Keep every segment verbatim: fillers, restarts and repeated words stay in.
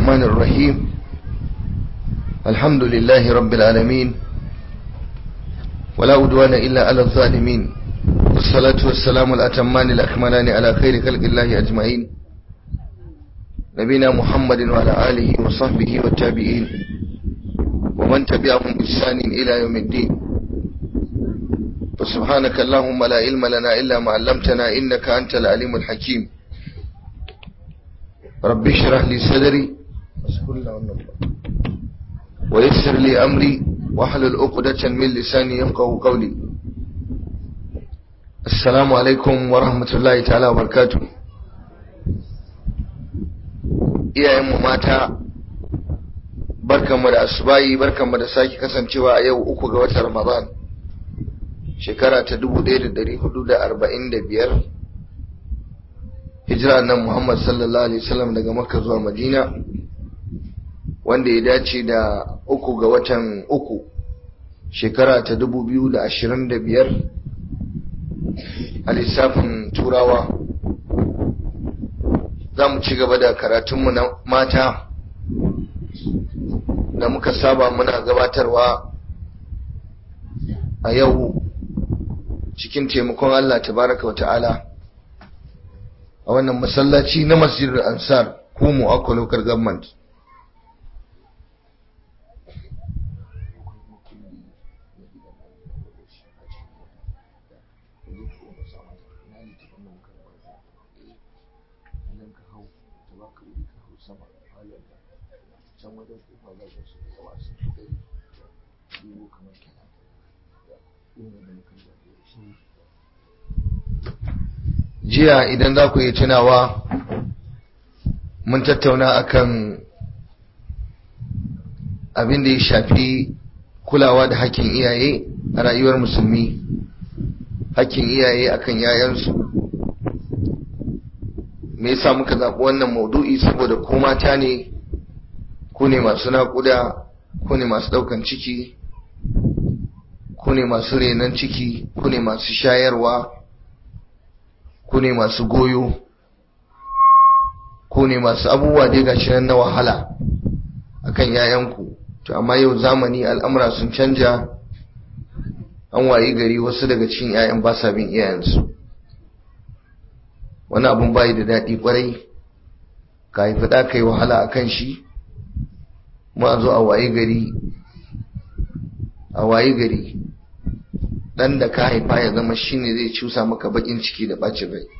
الرحمن الرحيم الحمد لله رب العالمين ولا عدوان إلا على الظالمين والصلاة والسلام الأتمان الأكملان على خير خلق الله أجمعين نبينا محمد وعلى آله وصحبه والتابعين ومن تبعهم بإحسان إلى يوم الدين فسبحانك اللهم لا علم لنا إلا ما علمتنا إنك أنت العليم الحكيم رب اشرح لي صدري ويسر لي أمري واحلل عقدة من لساني يفقهوا قولي السلام عليكم ورحمة الله تعالى وبركاته. iyayenmu mata barkanmu da asubahi, barkanmu da sake kasancewa a yau uku ga watan Ramadan shekara ta dubu ɗaya da ɗari hudu da arba'in da biyar hijira nan Muhammad sallallahu alaihi wasallam daga Makka zuwa Madina, wanda ya dace da uku ga watan uku shekara ta dubu biyu da ashirin da biyar a lissafin turawa. Za mu ci gaba da karatunmu na mata da muka saba muna gabatarwa a yau cikin taimakon Allah tabaraka wa ta'ala a wannan masallaci na Masjidul Ansar Kumu Akwa Local Government. Jiya idan za ku yi tunawa mun tattauna akan abin da ya shafi kulawa da hakkin iyaye a rayuwar musulmi, hakkin iyaye akan yayansu. Me yasa muka zaɓi wannan maudu'i? Saboda ko mata ne, ku ne masu naƙuda, ku ne masu ɗaukan ciki, ku ne masu renon ciki, ku ne masu shayarwa, ku ne masu goyo, ku ne masu abubuwa dai gashi nan na wahala akan yayanku. To amma yau zamani al'amura sun canja, an wayi gari wasu daga cikin yayan ba sa bin iyayensu. Wani abun bayi da daɗi kwarai, ka haifi ɗa kai wahala akan shi, kuma a zo a wayi gari a wayi gari dan da ka haifa ya zama shine zai cusa maka bakin ciki da bacin rai.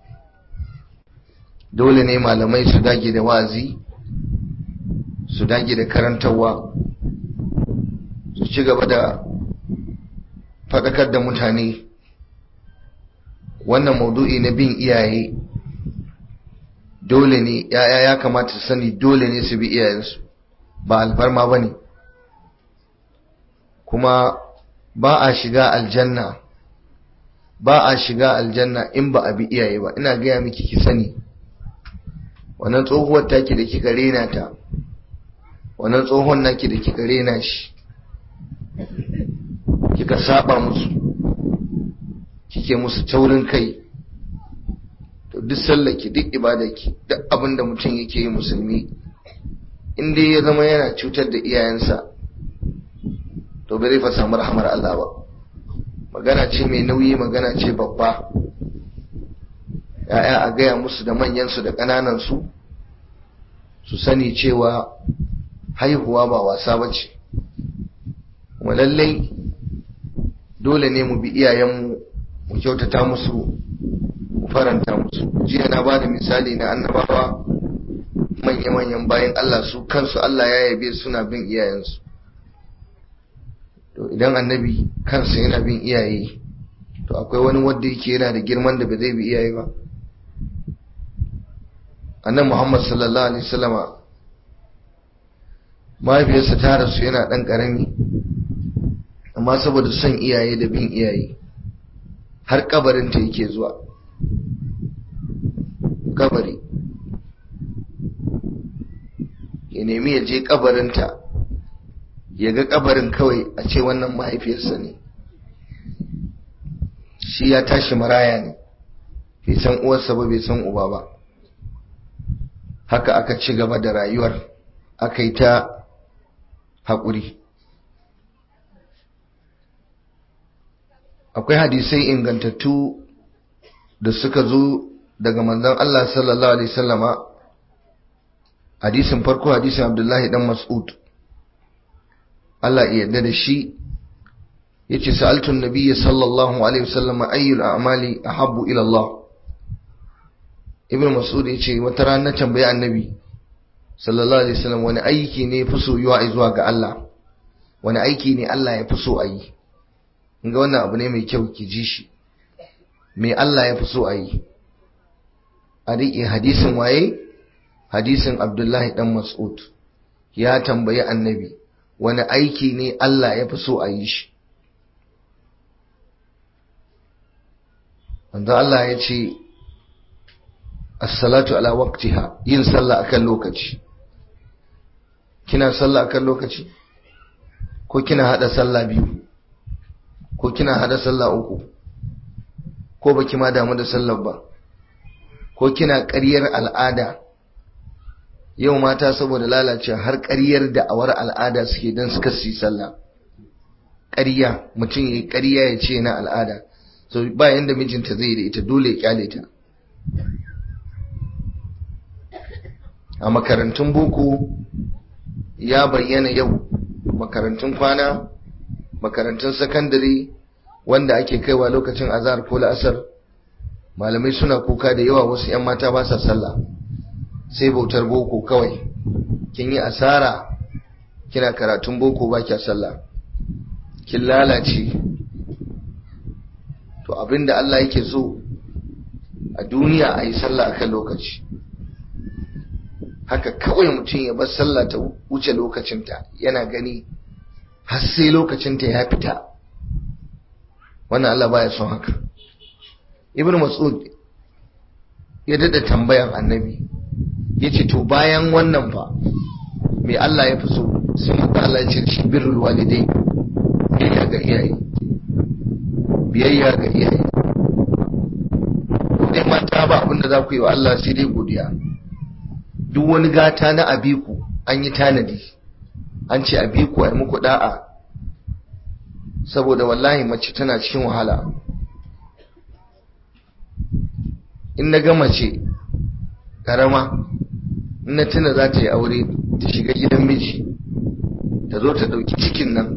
Dole ne malamai su dage da wa'azi, su dage da karantarwa, su ci gaba da faɗakar da mutane. Wannan maudu'i na bin iyaye dole ne, yaya ya kamata su sani dole ne su bi iyayensu, ba alfarma bane. Kuma ba a shiga aljanna ba a shiga aljanna in ba a bi iyaye ba. Ina gaya miki ki sani, wannan tsohuwar taki da kika rena ta, wannan tsohon naki da kika rena shi, kika saba musu, kike musu taurin kai, to duk sallaki, duk ibadaki, duk abin da mutum yake yi musulmi, in dai ya zama yana cutar da iyayensa, to bai fa samu rahmar Allah ba. Magana ce mai nauyi, magana ce babba. Ya'ya a gaya musu da manyansu da ƙananansu su sani cewa haihuwa ba wasa ba ce, kuma lallai dole ne mu bi iyayenmu, mu kyautata musu, mu faranta musu. Jiya na ba da misali na annabawa, manya-manyan bayan Allah su kansu Allah ya yabe suna bin iyayensu. To idan annabi kansa yana bin iyaye, to akwai wani wanda yake yana da girman da ba zai bi iyaye ba? Annabi Muhammad sallallahu alaihi wasallama mahaifiyarsa ta rasu yana dan karami, amma saboda son iyaye da bin iyaye har kabarin ta yake zuwa. Kabari ya nemi ya je kabarinta, ya ga kabarin kawai a ce wannan mahaifiyarsa ne. Shi ya tashi maraya ne, bai san uwarsa ba, bai san uba ba. Haka aka ci gaba da rayuwar aka yi ta haƙuri. Akwai hadisai ingantattu da suka zo daga manzon Allah sallallahu alaihi wasallama. Hadisin farko hadisin Abdullahi dan Mas'ud, Allah ya yarda da shi, yace sa'altu an-nabiy sallallahu alaihi wasallam ayyul a'mali ahabbu ila Allah. Ibn Mas'ud yace wata rana tambaye annabi sallallahu alaihi wasallam wani aiki ne fi soyuwa zuwa ga Allah, wani aiki ne Allah ya fi so a yi. Inga wannan abu ne mai kyau ki ji shi, me Allah ya fi so a yi. A riƙe hadisin waye? Hadisin Abdullahi dan Mas'ud. Ya tambayi annabi wani aiki ne Allah ya fi so a yi shi. Wanda Allah ya ce as-salatu ala waqtiha, yin sallah akan lokaci. Kina sallah akan lokaci? Ko kina hada sallah biyu? Ko kina hada sallah uku? Ko baki ma damu da sallar ba? Ko kina ƙaryar al'ada? Yau mata saboda lalacewa har ƙaryar da awar al'ada suke dan suka yi sallah. Ƙarya, mutum yayi ƙarya ya ce na al'ada. So ba yanda mijinta zai da ita, dole ya kyale ta. A makarantun boko ya bayyana yau, makarantun kwana, makarantun sakandare wanda ake kaiwa lokacin azhar ko la'asar, malamai suna kuka da yawa wasu 'yan mata ba sa sallah sai bautar boko kawai. Kin yi asara, kina karatun boko ba kya sallah, kin lalace. To abinda Allah yake so a duniya a yi sallah akan lokaci. Haka kawai mutum ya bar sallah ta wuce lokacinta, yana gani har sai lokacinta ya fita, wannan Allah baya son haka. Ibn Mas'ud ya dada tambayan annabi, yace to bayan wannan fa me Allah ya fi so? Sai manzo Allah ya ce shi birrul walidai, biyayya ga iyaye, biyayya ga iyaye. Dai mata ba abinda za ku yi wa Allah sai dai godiya. Duk wani gata na abiku an yi tanadi, an ce abiku ai muku da'a, saboda wallahi mace tana cikin wahala. In na ga mace karama, in na tuna za ta yi aure ta shiga gidan miji, ta zo ta ɗauki cikin nan,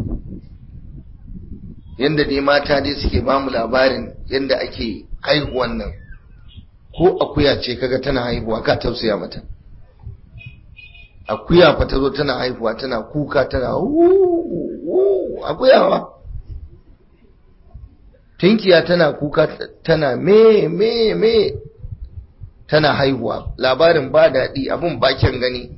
yanda dai mata dai suke ba mu labarin yanda ake haihuwan nan, ko akuya ce kaga tana haihuwa ka tausaya mata. Akuya fa ta zo tana haihuwa tana kuka tana wuuu, akuyawa. Tinkiya tana kuka tana me me me tana haihuwa. Labarin ba daɗi, abun bakin gani.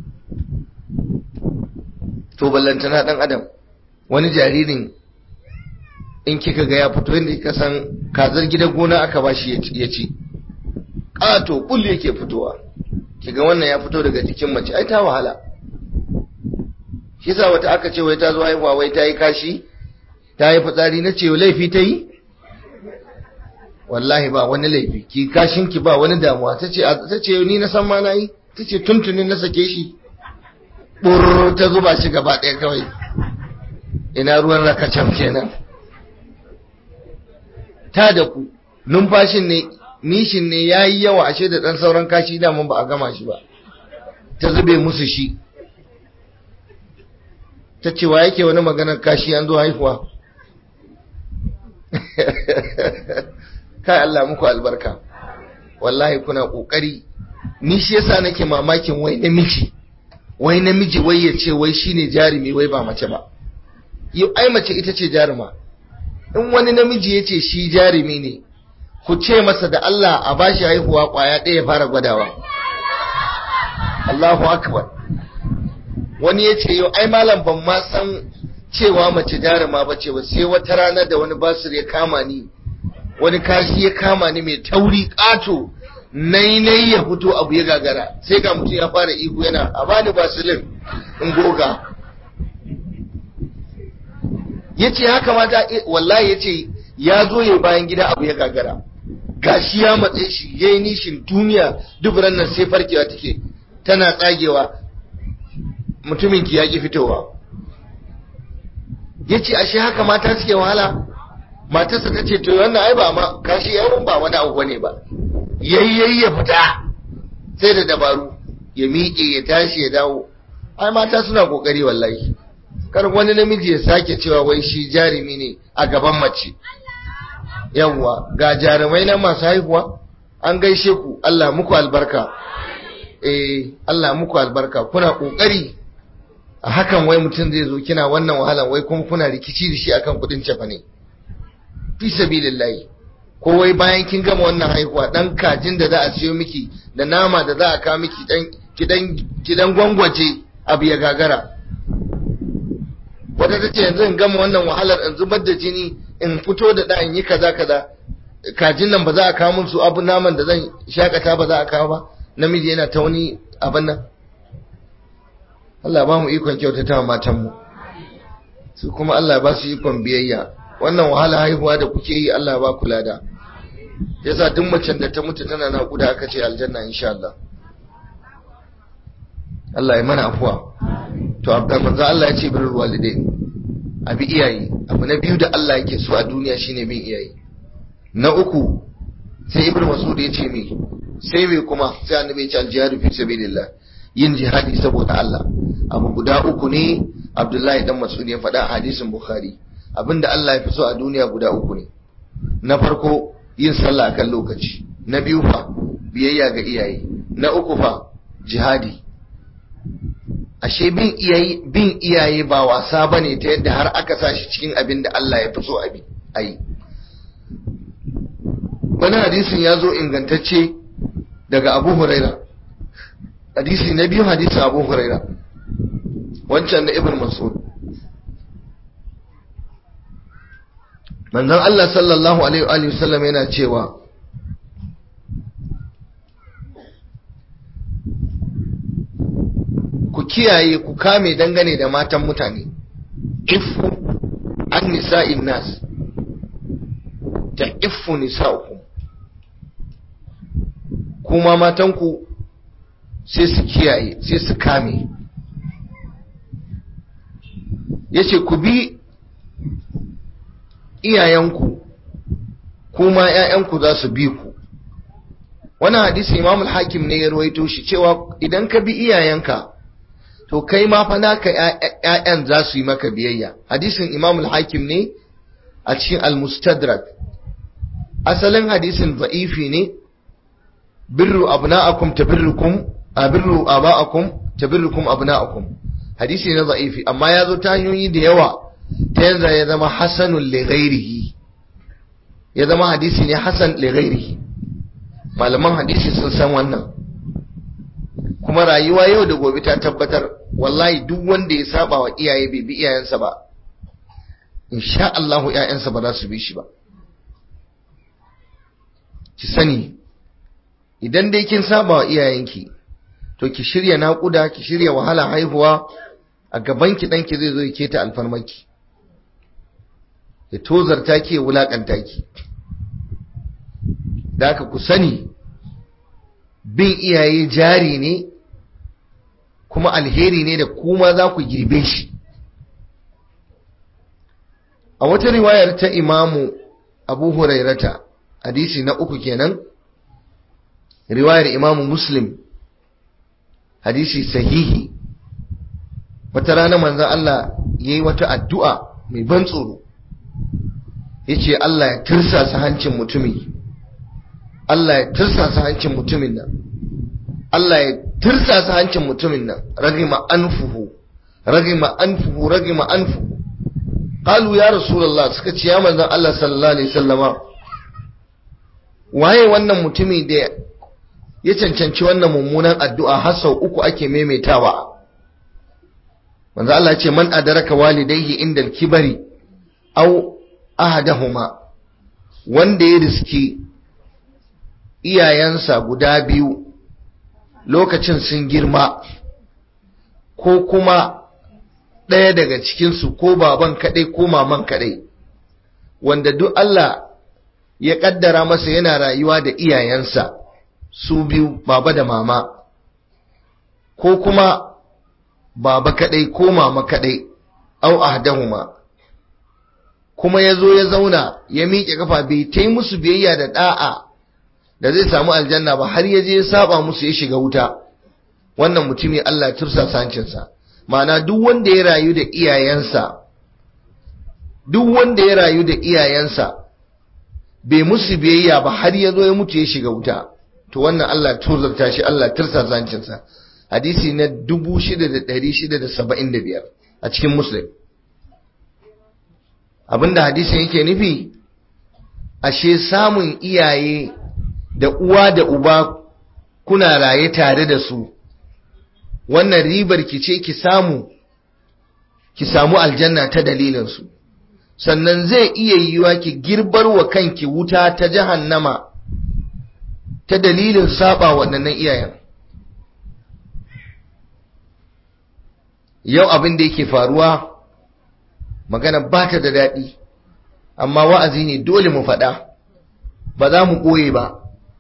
To ballantana ɗan adam, wani jaririn in kika ga ya fito yadda ka san kazar gidan gona aka bashi ya ci, ƙato ƙul yake fitowa. Kiga wannan ya fito daga jikin mace, ai ta wahala. Shi sa wata aka ce wai ta zo haihuwa wai ta yi kashi, ta yi fitsari, na ce laifi ta yi? Wallahi ba wani laifi, ki kashin ki ba wani damuwa. Ta ce ta ce ni na san ma na yi, ta ce tuntunin na sake shi, ɓurr ta zuba shi gaba ɗaya kawai. Ina ruwan rakacam kenan. Ta da ku, numfashin ne, nishin ne ya yi yawa, ashe da ɗan sauran kashi daman ba a gama shi ba, ta zube musu shi. Ta ce wa yake wani maganar kashi an zo haihuwa? Kai Allah muku albarka, wallahi kuna ƙoƙari. Ni shi yasa nake mamakin wai namiji, wai namiji wai ya ce wai shine jarumi, wai ba mace ba. Yau ai mace ita ce jaruma. In wani namiji ya ce shi jarumi ne, ku ce masa da Allah a bashi haihuwa kwaya ɗaya fara gwadawa. Allahu akbar. Wani ya ce yau ai malam ban ma san cewa mace jaruma ba ce ba, sai wata rana da wani basir ya kama ni, wani kashi ya kama ni mai tauri ƙato, nai nai ya fito abu ya gagara, sai ga mutum ya fara ihu yana a bani basilin in goga. Ya ce haka mata, wallahi ya ce ya zo ya bayan gida abu ya gagara, gashi ya matse shi ya yi nishin duniya, duburan nan sai farkewa take tana tsagewa. mutumin ki ya ki fitowa. Yace ashe haka mata suke wahala. Matarsa ta ce to wannan ai ba ma kashi yaron ba wani abu bane ba. Yayyayi ya fita sai da dabaru ya miƙe ya tashi ya dawo. Ai mata suna kokari wallahi. Kar wani namiji ya sake cewa wai shi jarumi ne a gaban mace. Yawwa ga jarumai na masu haihuwa an gaishe ku, Allah muku albarka. Eh Allah muku albarka, kuna kokari. A hakan wai mutum zai zo kina wannan wahala wai kuma kuna rikici da shi akan kudin cefa ne. Fi sabilillahi. Ko wai bayan kin gama wannan haihuwa dan kajin da za a siyo miki da nama da za a kawo miki dan kidan kidan gwangwaje abu ya gagara. Wata tace yanzu in gama wannan wahalar in zubar da jini in fito da da in yi kaza kaza, kajin nan ba za a kawo mun su abu naman da zan shakata ba za a kawo ba. Namiji yana ta wani abin nan. Allah ba mu ikon kyautata matan mu, su kuma Allah ba su ikon biyayya. Wannan wahala haihuwa da kuke yi Allah ba kula da. Yasa duk macen da ta mutu tana naƙuda aka ce aljanna insha Allah. Allah ya mana afuwa. To abdan manzo Allah ya ce birrul walidain, abi iyaye. Abu na biyu da Allah yake so a duniya shine bin iyaye. Na uku sai Ibn Mas'ud ya ce me? Sai me kuma? Sai annabi ya ce al-jihadu fi sabilillah, yin jihadi saboda Allah. Abu guda uku ne Abdullahi dan Mas'ud ya faɗa a hadisin Bukhari. Abinda Allah ya fi so a duniya guda uku ne. Na farko yin sallah akan lokaci. Na biyu fa biyayya ga iyaye. Na uku fa jihadi. Ashe bin iyaye bin iyaye ba wasa bane ta yadda har aka sashi cikin abin da Allah ya fi so abi ayi. Wani hadisin ya zo ingantacce daga Abu Huraira. Hadisi na biyu hadisin Abu Huraira. Wancan na Ibn Mas'ud. Manzon Allah sallallahu alaihi wa sallam yana cewa ku kiyaye ku kame dangane da matan mutane. Ifu an nisa'in nas ta ifu nisa'ukum, kuma matanku sai su kiyaye sai su kame. Yace ku bi iyayenku kuma ƴaƴanku za su bi ku. Wannan hadisi Imam al-Hakim ne ya rawaito shi cewa idan ka bi iyayenka to kai ma fa naka ƴaƴan za su yi maka biyayya. Hadisin Imam al-Hakim ne a cikin al-Mustadrak. Asalin hadisin da'ifi ne. Birru abna'akum tabirrukum abirru aba'akum tabirrukum abna'akum. Hadisi ne da'ifi amma ya zo ta hanyoyi da yawa ta yanzu ya zama hasanun li ghairihi, ya zama hadisi ne hasan li ghairihi. Malaman hadisi sun san wannan, kuma rayuwa yau da gobe ta tabbatar wallahi duk wanda ya saba wa iyaye bai bi iyayensa ba, insha Allah iyayensa ba za su bi shi ba. Ki sani idan dai kin saba wa iyayenki to ki shirya naƙuda, ki shirya wahala haihuwa, a gaban ki danki zai zo ya keta alfarmaki, ya tozarta ki, ya wulakanta ki. Da haka ku sani bin iyaye jari ne kuma alheri ne da kuma za ku girbe shi. A wata riwayar ta Imamu Abu Hurairata, hadisi na uku kenan, riwayar Imamu Muslim, hadisi sahihi. Wata rana manzon Allah yayi wata addu'a mai ban tsoro. Yace Allah ya tirsasa hancin mutumi, Allah ya tirsasa hancin mutumin nan, Allah ya tirsasa hancin mutumin nan, ragima anfuhu ragima anfuhu ragima anfuhu. Qalu ya Rasulullah, suka ce ya manzon Allah sallallahu alaihi wasallama, waye wannan mutumi da ya cancanci wannan mummunan addu'a har sau uku ake maimaitawa? Manzon Allah ya ce man adraka walidayhi inda al-kibari aw ahadahuma, wanda ya riski iyayensa guda biyu lokacin sun girma, ko kuma ɗaya daga cikinsu, ko baban kaɗai ko maman kaɗai, wanda duk Allah ya ƙaddara masa yana rayuwa da iyayensa su biyu, baba da mama, ko kuma baba kadai ko mama kadai au ahdahuma, kuma ya zo ya zauna ya miƙe kafa bai ta yi musu biyayya da da'a da zai samu aljanna ba, har ya je ya saba musu ya shiga wuta, wannan mutumi Allah tursa sancinsa. Ma'ana duk wanda ya rayu da iyayensa duk wanda ya rayu da iyayensa bai musu biyayya ba har ya zo ya mutu ya shiga wuta, to wannan Allah tuzarta shi, Allah tursa sancinsa. Hadisi na dubu shida da ɗari shida da saba'in da biyar a cikin Muslim. Abinda hadisin yake nufi, ashe samun iyaye da uwa da uba kuna raye tare da su, wannan ribar ki ce ki samu ki samu aljanna ta dalilinsu. Sannan zai iya yiwa ki girbar wa kanki wuta ta jahannama ta dalilin saba waɗannan iyayen. Yau abin da yake faruwa, magana ba ta da daɗi, amma wa'azi ne dole mu faɗa, ba za mu ɓoye ba.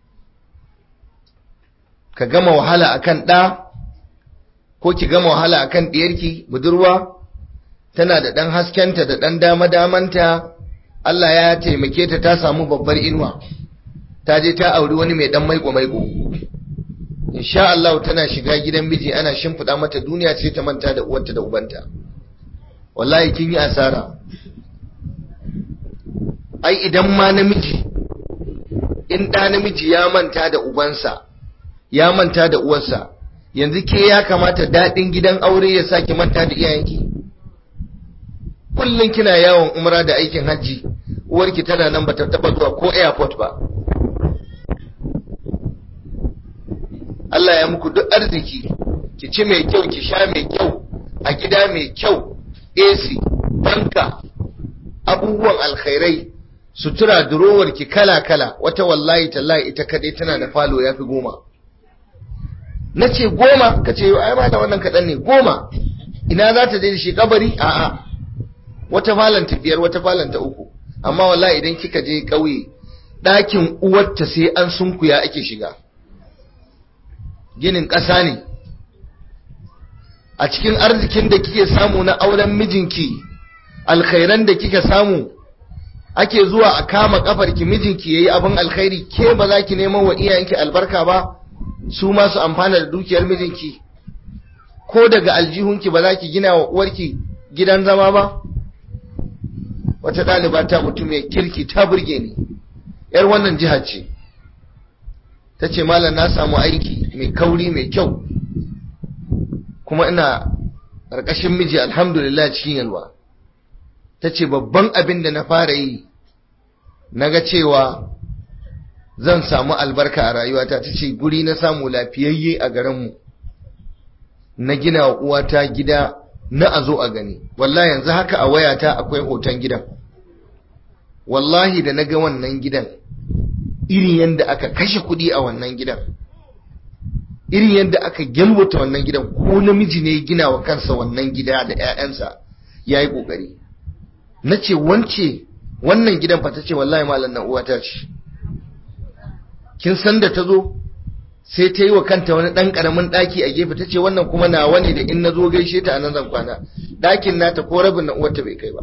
Ka gama wahala akan ɗa, ko ki gama wahala akan ɗiyarki budurwa, tana da ɗan haskenta da ɗan dama-damanta, Allah ya taimake ta ta samu babbar inuwa, ta je ta auri wani mai ɗan maiko-maiko. Insha Allah tana shiga gidan miji ana shimfiɗa mata duniya sai ta manta da uwarta da ubanta. Wallahi kin yi asara. Ai idan ma namiji, in ɗa namiji ya manta da ubansa, ya manta da uwarsa, yanzu ke ya kamata daɗin gidan aure ya saki manta da iyayenki? Kullum kina yawon umra da aikin hajji, uwarki tana nan bata taba zuwa ko airport ba. Allah ya muku duk arziki, ki ci mai kyau, ki sha mai kyau, a gida mai kyau, A C, banka, abubuwan alkhairai, sutura durowar ki kala-kala, wata wallahi tallahi ita kadai tana da falo yafi goma. Na ce goma, ka ce ai ma da wannan kaɗan ne, goma, ina za ta je da shi kabari? A'a, wata falanta biyar, wata falanta uku, amma wallahi idan kika je ƙauye, ɗakin uwarta sai an sunkuya ake shiga. Ginin ƙasa ne. A cikin arzikin da kike samu na auren mijinki, alkhairan da kika samu, ake zuwa a kama kafarki mijinki yayi abin alkhairi, ke ba za ki neman wa iyayenki albarka ba, su ma su amfana da dukiyar mijinki? Ko daga aljihunki ba za ki gina wa uwarki gidan zama ba? Wata ɗaliba ta mutum ya kirki ta burge ni, ‘yar wannan jihar ce, ta ce malam na samu aiki mai kauri mai kyau, kuma ina ƙarƙashin miji alhamdulillah cikin yalwa. Ta ce babban abin da na fara yi, na ga cewa zan samu albarka a rayuwata. Ta ce guri na samu lafiyayye a garinmu, na gina wa uwata gida na a zo a gani. Wallahi yanzu haka a wayata akwai hoton gidan. Wallahi da na ga wannan gidan, irin yadda aka kashe kuɗi a wannan gidan, irin yadda aka gyalwata wannan gidan, ko namiji ne gina wa kansa wannan gida da 'ya'yansa ya yi ƙoƙari. Na ce wance wannan gidan fa? Ta ce wallahi malam na uwata ce. Kin san da ta zo sai ta yi wa kanta wani ɗan ƙaramin ɗaki a gefe, ta ce wannan kuma nawa ne da in na zo gaishe ta a nan zan kwana. Ɗakin nata ko rabin na uwarta bai kai ba.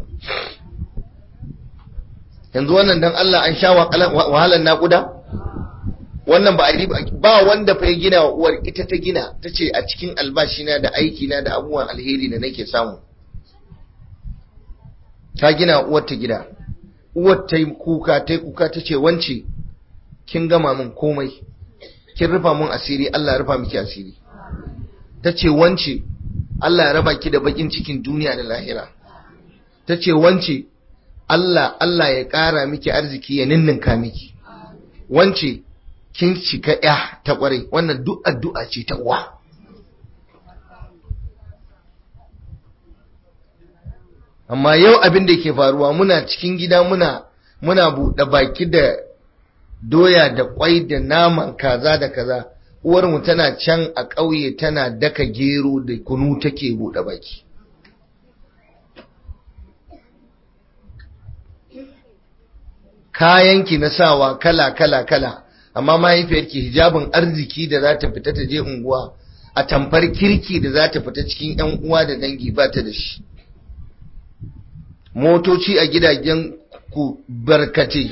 Yanzu wannan dan Allah an sha wahalar naƙuda? Wannan ba a riba ba. Wanda fa ya gina wa uwar, ita ta gina, ta ce a cikin albashina da aikina da abubuwan alheri da nake samu, ta gina wa uwar ta gida. Uwar ta yi kuka, ta yi kuka, ta ce wance kin gama min komai, kin rufa min asiri, Allah ya rufa miki asiri. Ta ce wance Allah ya raba ki da bakin cikin duniya da lahira. Ta ce wance Allah Allah ya ƙara miki arziki ya ninninka miki. Wance kin cika ya ta ƙwarai. Wannan duk addu'a ce ta uwa. Amma yau abin da ke faruwa, muna cikin gida muna muna buɗe baki da doya da ƙwai da naman kaza da kaza, uwarmu tana can a ƙauye tana daka gero da kunu take buɗe baki. Kayanki na sawa kala kala kala, amma mahaifiyarki hijabin arziki da za ta fita ta je unguwa a tamfar kirki da za ta fita cikin ‘yan uwa da dangi ba ta da shi, motoci a gidajen ku barkate,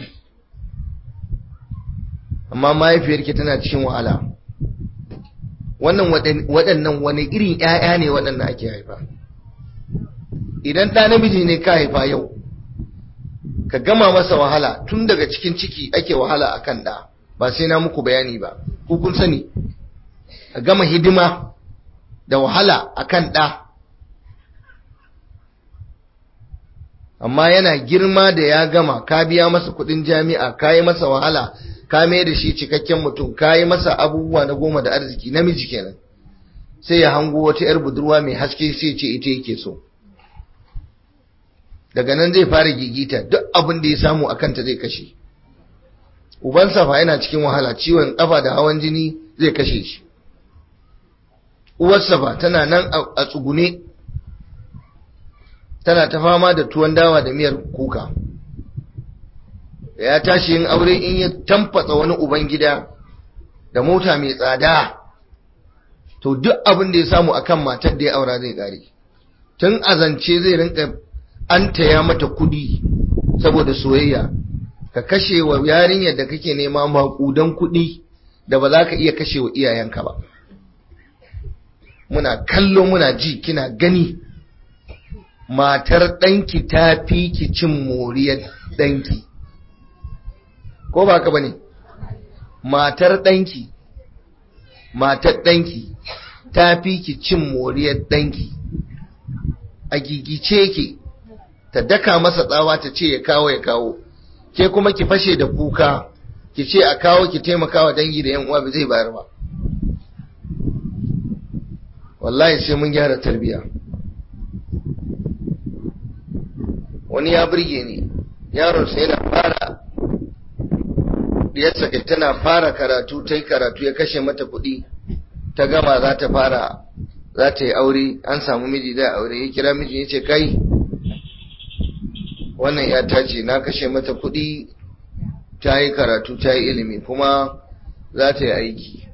amma mahaifiyarki tana cikin wahala. Wannan waɗannan wani irin ‘ya'ya ne waɗannan ake haifa? Idan ɗa namiji ne ka haifa yau, ka gama masa wahala tun daga cikin ciki ake wahala akan ɗa, ba sai na muku bayani ba, ku kun sani. Ka gama hidima da wahala akan ɗa, amma yana girma da ya gama ka biya masa kuɗin jami'a, ka yi masa wahala, ka mai da shi cikakken mutum, ka yi masa abubuwa na goma da arziki, namiji kenan, sai ya hango wata 'yar budurwa mai haske sai ce ita yake so. Daga nan zai fara gigita, duk abin da ya samu a kanta zai kashe. Ubansa fa yana cikin wahala, ciwon kafa da hawan jini zai kashe shi. Uwarsa fa tana nan a tsugune, tana ta fama da tuwon dawa da miyar kuka. Ya tashi yin aure, in ya tamfatsa wani uban gida da mota mai tsada, to duk abin da ya samu akan matar da ya aura zai kare. Tun azance zai rinka an taya mata kudi saboda soyayya, ka kashe wa yarinyar da kake nema makudan kudi da ba za ka iya kashe wa iyayenka ba. Muna kallo muna ji, kina gani matar ɗanki ta fi ki cin moriyar ɗanki, ko ba ka ba ne? Matar ɗanki matar ɗanki ta fi ki cin moriyar ɗanki. A gigice ke ta daka masa tsawa ta ce ya kawo ya kawo, ke kuma ki fashe da kuka ki ce a kawo, ki taimaka wa dangi da yan uwa, ba zai bayar ba. Wallahi sai mun gyara tarbiya. Wani ya burge ni, yaron sai yana fara diyarsa kai tana fara karatu, ta yi karatu ya kashe mata kuɗi, ta gama za ta fara za ta yi aure, an samu miji da aure, ya kira miji ya ce kai wannan ya ta ce na kashe mata kuɗi, ta yi karatu ta yi ilimi kuma za ta yi aiki,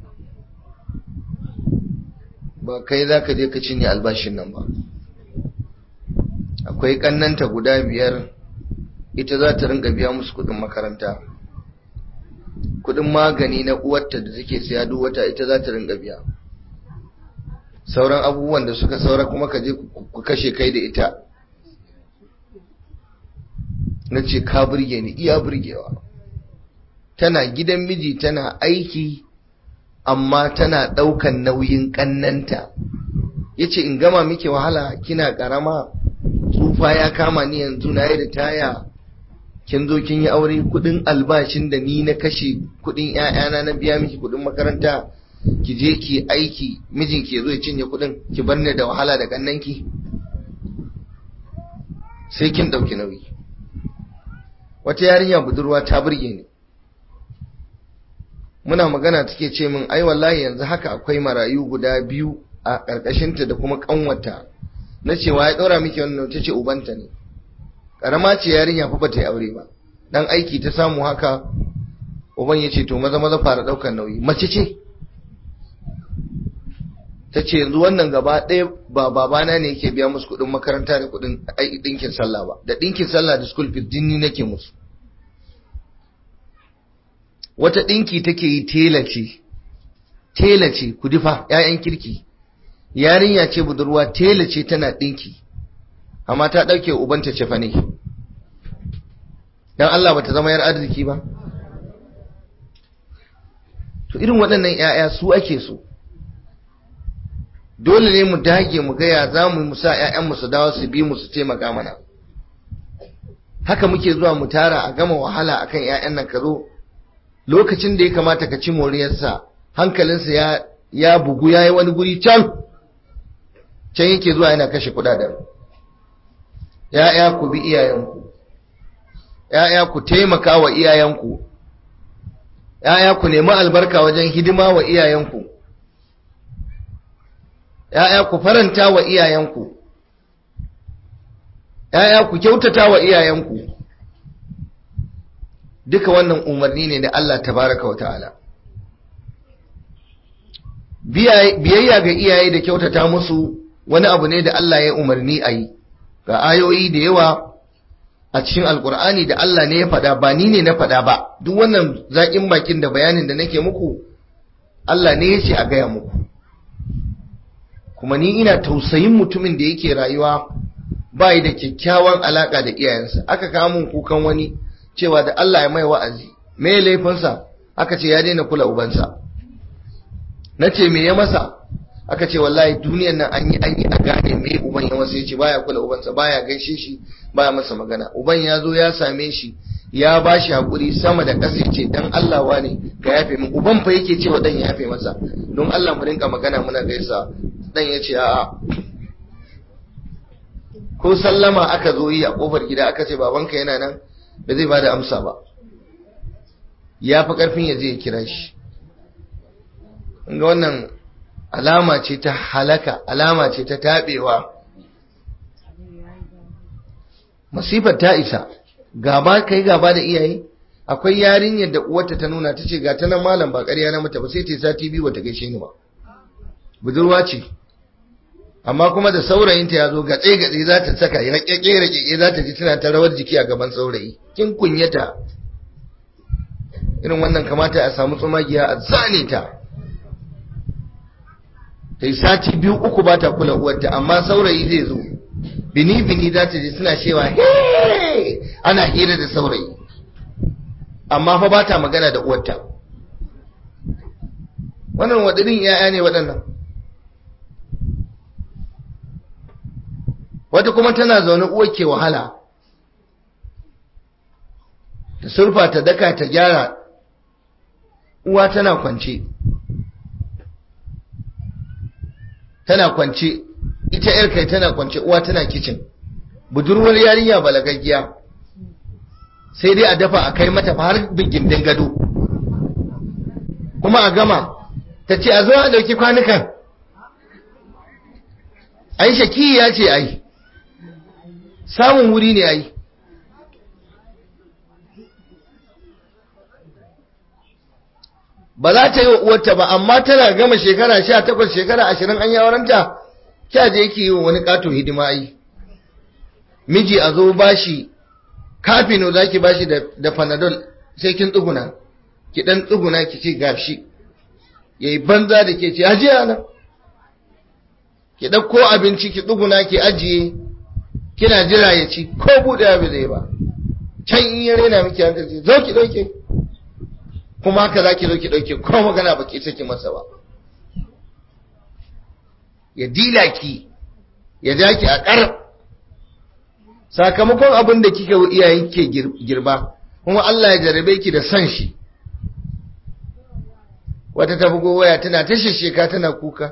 ba kai za ka je ka cinye albashin nan ba. Akwai ƙannanta guda biyar, ita za ta rinka biya musu kuɗin makaranta, kuɗin magani na uwarta da take siya duk wata ita za ta rinka biya. Sauran abubuwan da suka saura kuma ka je ku kashe kai da ita. Na ce ka burge ni iya burgewa. Tana gidan miji tana aiki, amma tana ɗaukan nauyin ƙannanta. Ya ce in gama miki wahala kina ƙarama, tsufa ya kama ni yanzu na yi ritaya, kin zo kin yi aure, kuɗin albashin da ni na kashe, kuɗin ‘ya'yana na biya miki kuɗin makaranta, ki je ki aiki, mijin ki zo ya cinye kuɗin, ki bar ni da wahala da ƙannanki, sai kin ɗauki nauyi. Wata yarinya budurwa ta burge ni, muna magana take ce min ai wallahi yanzu haka akwai marayu guda biyu a ƙarƙashinta da kuma ƙanwata. Na ce wa ya ɗora miki wannan? Ta ce ubanta ne. Ƙarama ce yarinya fa bata yi aure ba, dan aiki ta samu haka. Uban ya ce to maza maza fara ɗaukar nauyi. Mace ce ta ce yanzu wannan gaba ɗaya ba babana ne yake biya musu kuɗin makaranta da kuɗin ɗinkin sallah ba, da ɗinkin sallah da school fees dinni nake musu. Wata ɗinki take yi, tela ce, tela ce, ku difa ƴaƴan kirki, yarinya ce budurwa, tela ce tana ɗinki, amma ta ɗauke ubanta ce fa ne. Dan Allah bata zama yar arziki ba? To irin waɗannan ƴaƴa su ake so. Dole ne mu dage mu ga ya za mu musa ƴaƴanmu su dawo su bi mu su taimaka mana. Haka muke zuwa mu tara a gama wahala akan ƴaƴan nan, ka zo lokacin da ya kamata ka ci moriyarsa hankalinsa ya ya bugu yayi wani guri can can yake zuwa yana kashe kudaden. ƴaƴa ku bi iyayenku, ƴaƴa ku taimaka wa iyayenku, ƴaƴa ku nemi albarka wajen hidima wa iyayenku, ƴaƴa ku faranta wa iyayenku, ƴaƴa ku kyautata wa iyayenku. Duka wannan umarni ne da Allah tabaraka wa ta'ala. biyayya ga iyaye da kyautata musu wani abu ne da Allah ya umarni a yi. Ga ayoyi da yawa a cikin alkur'ani da Allah ne ya faɗa, ba ni ne na faɗa ba. Duk wannan zaƙin bakin da bayanin da nake muku Allah ne ya ce a gaya muku. Kuma ni ina tausayin mutumin da yake rayuwa ba yi da kyakkyawan alaƙa da iyayensa. Aka kawo mun kukan wani cewa da Allah ya mai wa'azi, me ya laifinsa? Aka ce ya daina kula ubansa. Na ce me ya masa? Aka ce wallahi duniyan nan an yi an yi a gane me uban ya masa. Ya ce baya kula ubansa, baya gaishe shi, baya masa magana. Uban ya zo ya same shi, ya ba shi haƙuri sama da ƙasa, ya ce dan Allah wane ka yafe min. Uban fa yake cewa dan ya yafe masa, don Allah mu rinka magana muna gaisa. Dan ya ce a'a, ko sallama aka zo yi a ƙofar gida aka ce babanka yana nan, ba zai bada amsa ba, ya fi ƙarfin ya je ya kira shi. ga wannan alama ce ta halaka, alama ce ta taɓewa. Masifar ta isa, gaba kai gaba da iyaye. Akwai yarinyar da uwarta ta nuna ta ce ga ta nan malam ba ƙarya na mata ba, sai ta yi sati biyu bata gaishe ni ba. Budurwa ce, amma kuma da saurayinta ya zo gatse gatse za ta saka ya raƙeƙe raƙeƙe, za ta ji tana ta rawar jiki a gaban saurayi. Kin kunyata. Irin wannan kamata a samu tsumagiya a zane ta. Ta yi sati biyu uku ba ta kula uwarta, amma saurayi zai zo bini bini za ta ji suna cewa he ana hira da saurayi, amma fa ba ta magana da uwarta. Wannan waɗannan yaya ne waɗannan. Wata kuma tana zaune uwar ke wahala, ta surfa ta daka ta gyara, uwa tana kwance tana kwance ita yar kai tana kwance, uwa tana kicin. Budurwar yarinya balagaggiya sai dai a dafa a kai mata har bigindin gado, kuma a gama ta ce a zo a dauki kwanukan. Ai shaki ya ce ai samun wuri ne ai. Ba za ta yi wa uwarta ba, amma tana gama shekara sha takwas shekara ashirin an yawaranta, kya je yake yi wa wani kato hidima ai. Miji a zo bashi kafino za ki bashi da, da panadol, sai kin tsuguna ki dan tsuguna ki ce gashi, yayi banza da ke ce ajiya nan, ki ɗauko abinci ki tsuguna ki ajiye, kina jira ya ci, ko buɗe abu zai ba. Can in ya rena miki hankali, zo ki ɗauke, kuma haka za ki zo ki ɗauke, ko magana ba ki saki masa ba. Ya dila ki, ya ja ki a ƙar, sakamakon abin da kika iyayen ke girba, kuma Allah ya jarabe ki da san shi. Wata ta bugo waya tana ta shisheka tana kuka,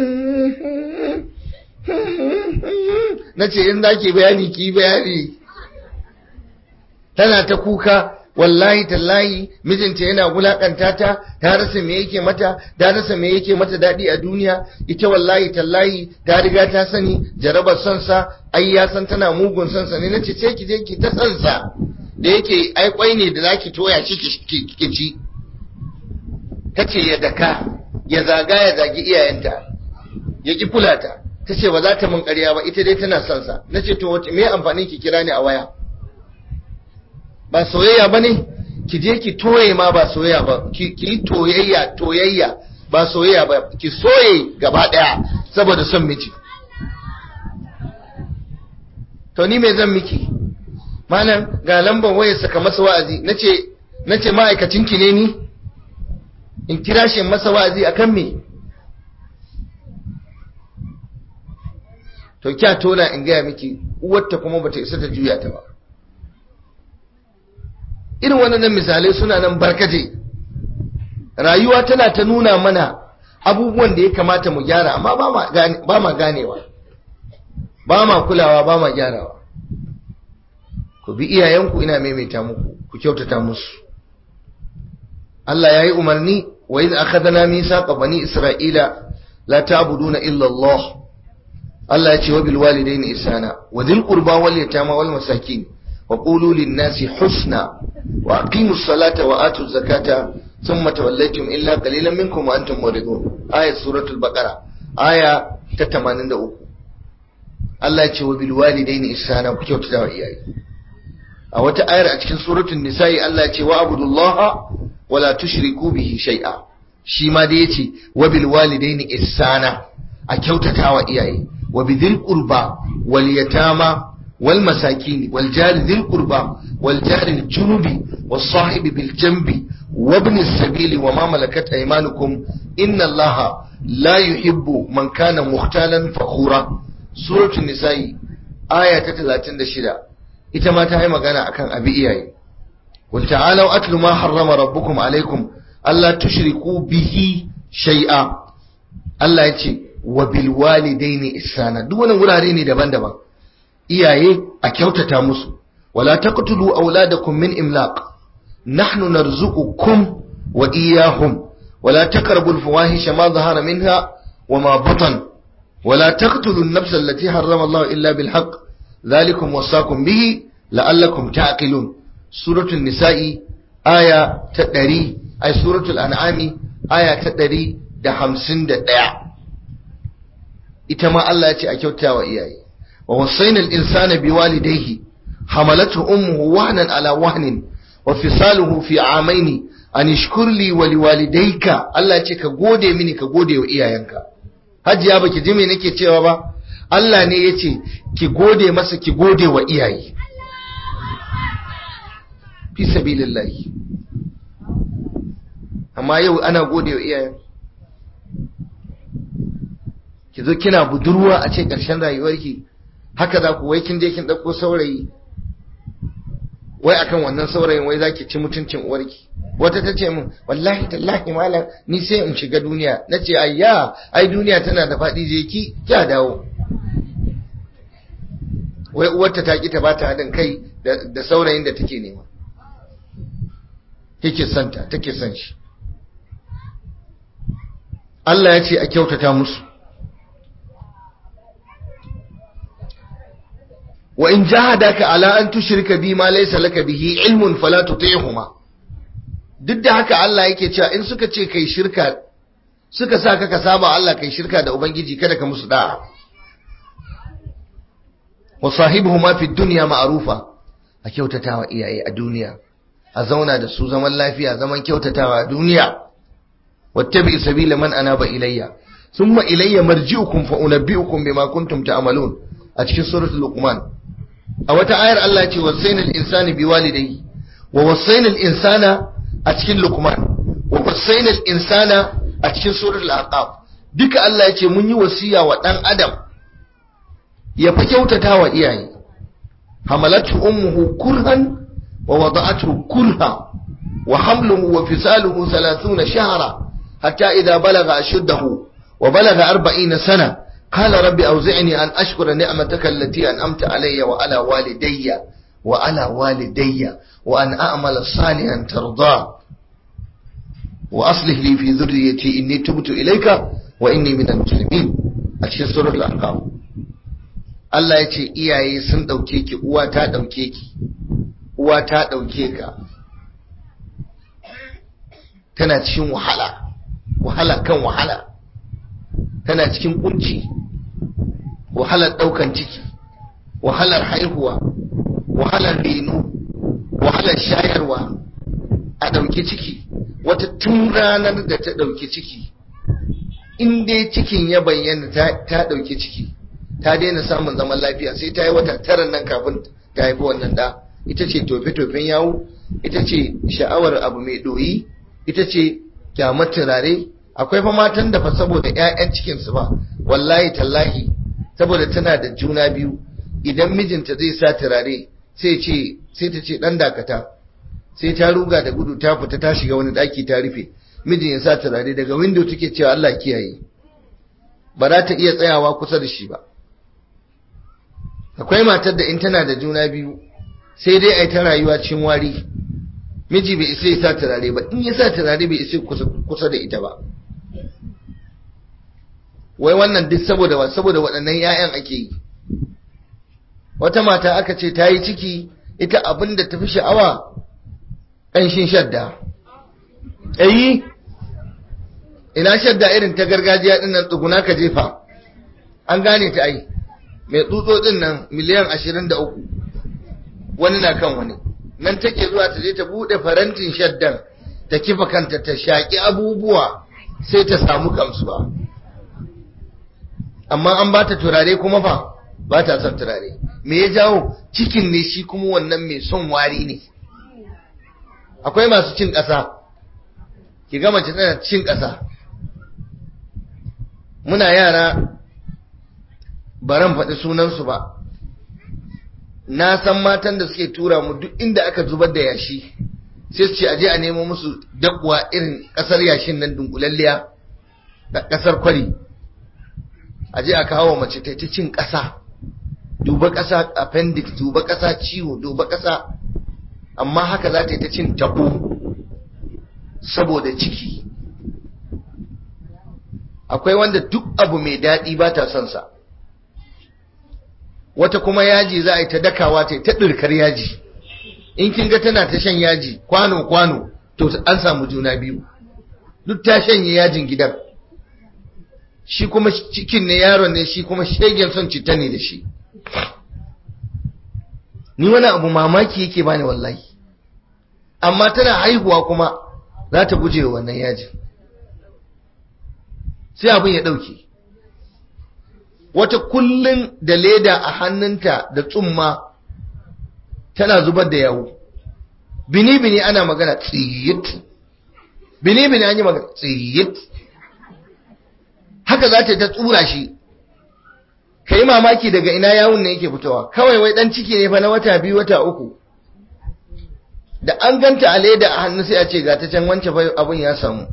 na ce in za ki bayani ki bayani. Tana ta kuka, wallahi tallahi mijinta yana wulakanta ta, ta rasa me yake mata, ta rasa me yake mata dadi a duniya. Ita wallahi tallahi ta riga ta sani jarabar son sa, ai ya san tana mugun son sa ne. Nace sai ki je ki ta son sa, da yake ai kwai ne da zaki toya shi ki ci. Tace ya daka, ya zaga ya zagi iyayenta, ya ki kula ta. Tace ba za ta mun ƙarya ba, ita dai tana son sa. Nace to wace me amfanin ki kira ni a waya? Ba soyayya ba ne? Ki je ki toye ma ba soyayya ba, ki yi toyayya toyayya ba soyayya ba, ki soye gaba daya saboda son miji. To ni me zan miki? Malam ga lambar wayar saka masa wa'azi. Nace nace ma'aikacin ki ne ni? In kira shi masa wa'azi akan me? To kya tona in gaya miki, uwarta kuma bata isa ta juya ta ba. Irin wannan misalai suna nan barkaje. Rayuwa tana ta nuna mana abubuwan da ya kamata mu gyara, amma ba ma ganewa, ba ma kulawa, ba ma gyarawa. Ku bi iyayenku, ina maimaita muku, ku kyautata musu. Allah ya yi umarni, wa iz akhadna mithaqa bani isra'ila la ta'buduna illa Allah. Allah ya ce wa bil walidayni ihsana wa dhil qurba wal yatama wal masakin wa qulu lin nasi husna wa aqimus salata wa atuz zakata thumma tawallaytum illa qalilan minkum wa antum muridun ayat suratul baqara aya ta tamanin da uku. Allah ya ce wa bil walidaini ihsana ku kyautata wa iyaye. A wata ayar a cikin suratul nisa'i Allah ya ce wa abudullaha wa la tushriku bihi shay'a. Shi ma da yace wa bil walidaini ihsana a kyautata wa iyaye wa bidhil qurba wal yatama wal masakin wal jari dhil qurba wal jari al junubi was sahibi bil janbi wa ibn as-sabili wa ma malakat aymanukum inna Allaha la yuhibbu man kana mukhtalan fakhura. Suratul nisa'i aya ta talatin da shida ita ma ta yi magana akan abi iyaye. Qul ta'alu atlu ma harrama rabbukum alaykum alla tushriku bihi shay'a. Allah ya ce wa bil walidaini ihsana. Duk wannan wurare ne daban-daban. Iyaye a kyautata musu. Wala taqtulu auladakum min imlaq. Nahnu narzuqukum wa iyyahum. Wala taqrabul fawahisha ma dhahara minha wa ma batan. ولا تقتلوا النفس التي حرم الله إلا بالحق ذلكم وصاكم به لعلكم تعقلون. سورة النساء آية تدري أي سورة الأنعام آية تدري ده خمسين ده إتما الله يتي أكيوتا وإياي. ووصينا الإنسان بوالديه حملته أمه وهنا على وهن وفصاله في عامين أن يشكر لي ولوالديك. الله يتي كغودي مني كغودي وإيايانك. Hajiya baki ji me nake cewa ba, Allah ne yace ki gode masa ki gode wa iyaye fi sabilillahi. Amma yau ana gode wa iyaye. Ki zo kina budurwa a ce ƙarshen rayuwarki haka za ku wai kin je kin dauko saurayi wai akan wannan saurayin wai zaki ci mutuncin uwarki. Wata ta ce min wallahi tallahi malam ni sai in shiga duniya. Na ce ayya ai duniya tana da faɗi je ki kya dawo. Wai uwarta ta ki ta bata haɗin kai da saurayin da take nema, take santa take son shi. Allah ya ce a kyautata musu. wa in jahadaka ala an tushrika bi ma laysa laka bihi ilmun fala tuti'huma. Duk da haka Allah yake cewa in suka ce kai shirka suka sa ka ka saba Allah kai shirka da ubangiji kada ka musu da'a. Wa sahibuhuma fi dunya ma'rufa. A kyautatawa iyaye a duniya, a zauna da su zaman lafiya, zaman kyautatawa a duniya. Wattabi sabila man anaba ilayya thumma ilayya marji'ukum fa unabbi'ukum bima kuntum ta'malun. A cikin suratul luqman a wata ayar Allah ya ce wasainal insani biwalidayhi wa wasainal insana a cikin luqman wa wasainal insana a cikin suratul aqaf. Duka Allah ya ce mun yi wasiya wa dan adam ya fa kyautata wa iyaye. hamalatu ummuhu kurhan wa wada'atuhu kurha wa hamluhu wa fisaluhu thalathuna shahra hatta idha balagha ashuddahu wa balagha arba'ina sana قال ربي أوزعني أن أشكر نعمتك التي أنعمت علي وعلى والدي وعلى والدي وأن أعمل صالحا ترضاه وأصلح لي في ذريتي إني تبت إليك وإني من المسلمين. أشهد سورة الأحقاف. Allah ya ce iyaye sun ɗauke ki, uwa ta ɗauke ki, uwa ta ɗauke ka, tana cikin wahala, wahala kan wahala, tana cikin kunci, wahalar ɗaukan ciki, wahalar haihuwa, wahalar reno, wahalar shayarwa, a ɗauki ciki. Wata tun ranar da ta ɗauki ciki, in dai cikin ya bayyana ta ɗauki ciki, ta daina samun zaman lafiya sai ta yi wata tara nan kafin ta haifi wannan da. Ita ce tofe-tofen yawo, ita ce sha'awar abu mai ɗoyi, ita ce kyamar turare. Akwai fa matan da fa saboda ƴaƴan cikinsu ba, wallahi tallahi, saboda tana da juna biyu, idan mijinta zai sa turare sai ce sai ta ce dan dakata, sai ta ruga da gudu ta fita ta shiga wani daki ta rufe, mijin ya sa turare daga window take cewa Allah kiyaye, ba za ta iya tsayawa kusa da shi ba. Akwai matar da in tana da juna biyu sai dai ai ta rayuwa cikin wari, miji bai isa ya sa turare ba, in ya sa turare bai isa kusa da ita ba. Wai wannan duk saboda wa saboda waɗannan ƴaƴan ake yi. Wata mata aka ce ta yi ciki, ita abinda ta fi sha'awa ƙanshin shadda. eh ina shadda irin ta gargajiya din nan tsuguna ka jefa an gane ta ai mai tsutsotsin nan miliyan ashirin da uku wani na kan wani nan take zuwa ta je ta bude farantin shaddan ta kifa kanta ta shaki abubuwa sai ta samu kamsuwa amma an ba ta turare kuma fa ba ta son turare me ya jawo cikin ne shi kuma wannan mai son wari ne akwai masu cin ƙasa ki ga mace tana cin ƙasa muna yara baran faɗi sunansu ba na san matan da suke tura mu duk inda aka zubar da yashi sai su ce aje a nemo musu dabbuwa irin ƙasar yashin nan dunkulalliya da ƙasar kwari aje a kawo mace ta ta cin ƙasa duba ƙasa appendix duba ƙasa ciwo duba ƙasa amma haka za ta yi ta cin tabo saboda ciki akwai wanda duk abu mai daɗi ba ta son sa wata kuma yaji za a yi ta dakawa ta yi ta ɗirkar yaji in kin ga tana ta shan yaji kwano-kwano to an samu juna biyu duk ta shanye yajin gidan shi kuma cikin ne yaron ne shi kuma shegen son citta ne da shi ni wani abu mamaki yake bani wallahi amma tana haihuwa kuma za ta guje wa wannan yajin sai abin ya ɗauke wata kullun da leda a hannunta da tsumma tana zubar da yawo bini-bini ana magana tsiyit bini-bini an yi magana tsiyit haka za ta ta tsura shi ka yi mamaki daga ina yawon ne yake fitowa kawai wai dan ciki ne fa na wata biyu wata uku da an ganta a leda a hannu sai a ce ga ta can wance abin ya samu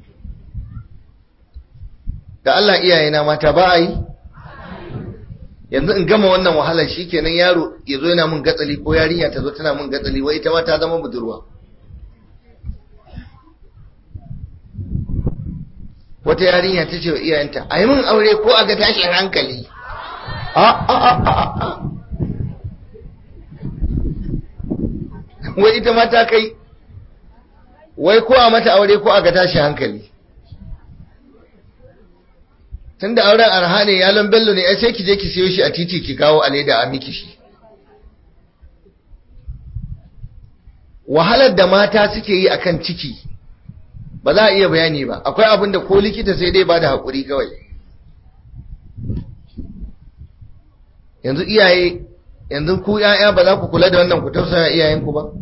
da Allah iyayena mata ba a yi yanzu in gama wannan wahalar shi kenan yaro ya zo yana mun gatsali ko yarinya ta zo tana mun gatsali wai ita ma ta zama budurwa wata yarinya ta ce wa iyayenta a yi min aure ko a ga tashin hankali a a a a a wai ita ma ta kai wai ko a mata aure ko a ga tashin hankali tunda auren arha ne yalon bello ne sai ki je ki siyo shi a titi ki kawo a leda a miki shi wahalar da mata suke yi akan ciki ba za a iya bayani ba akwai abin da ko likita sai dai ba da haƙuri kawai yanzu iyaye yanzu ku ƴaƴa ba za ku kula da wannan ku tausaya iyayenku ba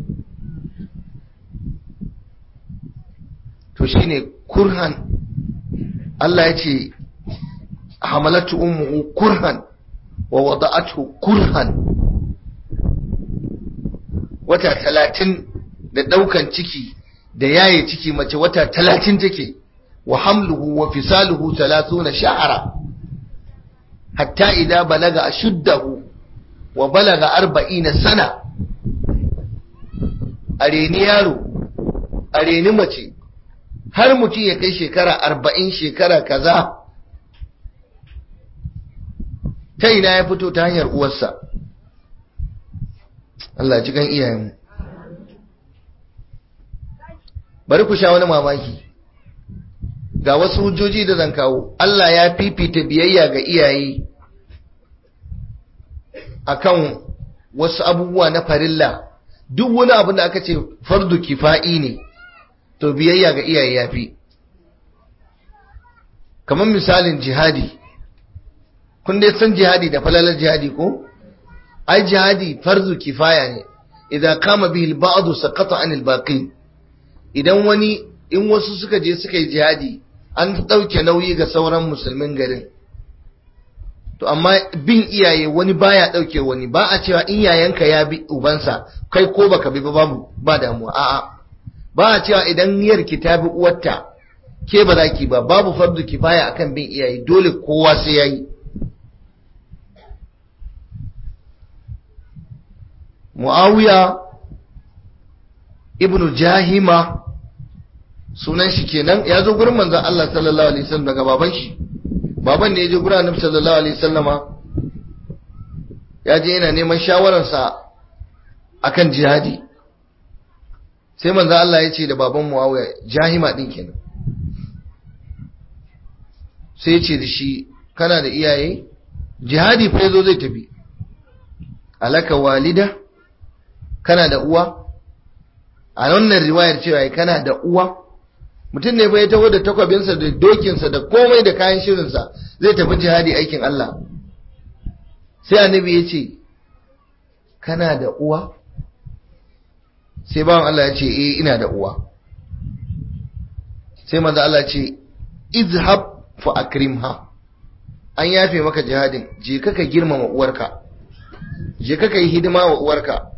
to shine kurhan Allah ya ce hamalatu ummuhu kurhan wa wada'atuhu kurhan wata talatin da daukan ciki da yaye ciki mace wata talatin take wa hamluhu wa fisaluhu thalathuna shahra hatta idza balaga ashuddahu wa balaga arba'ina sana areni yaro areni mace har mutum ya kai shekara arba'in shekara kaza ta ina ya fito ta hanyar uwarsa Allah ji kan iyayenmu bari ku sha wani mamaki ga wasu hujjoji da zan kawo Allah ya fifita biyayya ga iyaye akan wasu abubuwa na farilla duk wani abu da aka ce fardu kifa'i ne to biyayya ga iyaye yafi kamar misalin jihadi kun dai san jihadi da falalar jihadi ko ai jihadi farzu kifaya ne idan kama bihi al-ba'd saqata an al-baqi idan wani in wasu suka je suka yi jihadi an dauke nauyi ga sauran musulmin garin to amma bin iyaye wani baya dauke wani ba a cewa in yayanka ya bi ubansa kai ko baka bi ba babu ba damuwa a'a ba a cewa idan niyyar ki ta bi uwarta ke ba za ki ba babu farzu kifaya akan bin iyaye dole kowa sai yayi Muawiya ibnu Jahima sunan shi kenan ya zo gurin manzon Allah sallallahu alaihi wasallam daga baban shi baban ne ya je gurin Annabi sallallahu alaihi wasallama ya je yana neman shawarar sa akan jihadi sai manzo Allah ya ce da baban Muawiya, Jahima din kenan, sai ya ce da shi kana da iyaye? Jihadi fa yazo zai tafi. Alaka walida, kana da uwa? A wannan riwayar cewa kana da uwa, mutum ne bai taho da takwabinsa da dokinsa da komai da kayan shirinsa zai tafi jihadi aikin Allah. Sai annabi ya ce kana da uwa? Sai bawan Allah ya ce eh ina da uwa. Sai manzo Allah ce izhab fa akrimha, an yafe maka jihadin, je ka ka girmama uwarka, je ka ka yi hidima wa uwarka,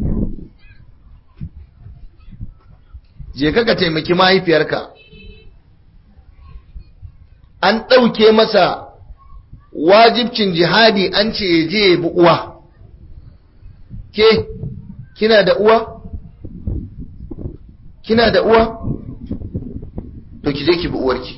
je ka ka taimaki mahaifiyarka. An ɗauke masa wajibcin jihadi, an ce ya je ya bi uwa. Ke kina da uwa? Kina da uwa? To ki je ki bi uwarki.